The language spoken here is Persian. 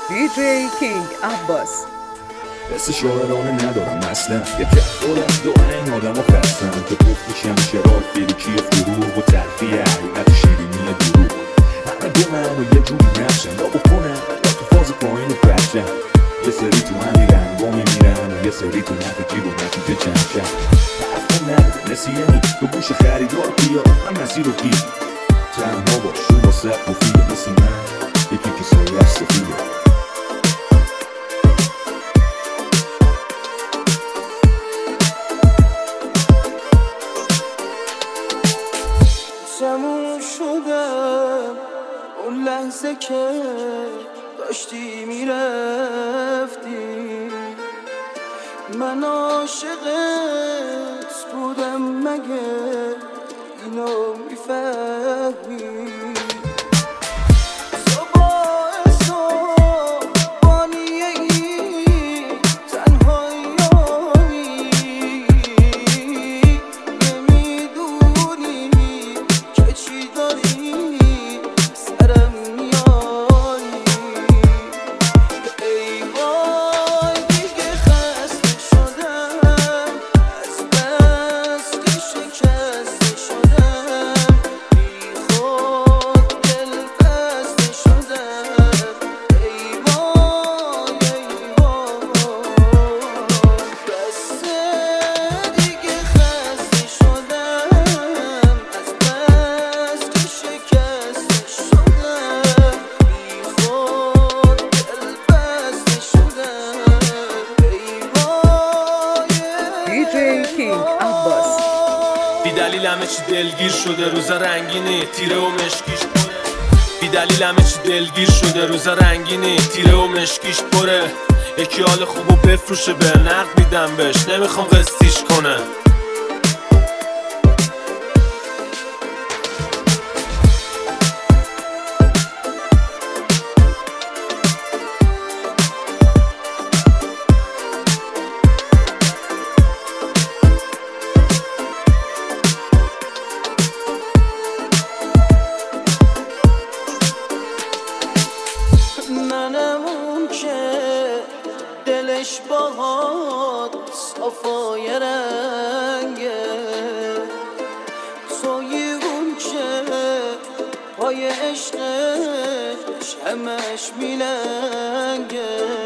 DJ King Abbas. حس شاعرانه ندارم اصلا یه تفکر از دو این آدم و خستم که گفتی شمشه را فیروکی فروغ و تلفی حقیقت شیرینی دروغ همه دو من و یه جوری نقشن یا بکنم یا تو فاز پایین و فرشن یه سری تو همین رنگا میمیرن و یه سری تو نتیجی و نتیجه چندشن حرف کن نده نسیمی تو گوش خریدار بیا من مسیر رو گیر تنها باش رو با سب مفیده مثل من یکی که سایش سفیده تموم شدم اون لحظه که داشتی میرفتی من عاشقت بودم مگه اینو میفهمی بی دلیل همه چی دلگیر شده روزا رنگینه تیره و مشکیش پره بی دلیل همه چی دلگیر شده روزا رنگینه تیره و مشکیش پره یکی حال خوبو بفروشه به نقد میدم بهش نمیخوام قسطیش کنه منمون که دلش باهات صفای رنگه توی اون که پای عشقش همش میلنگه